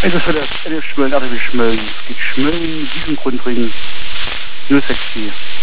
Also für das Schmöllen, also wie Schmöllen. Es geht Schmöllen, Wiesengrundring, nur sexy.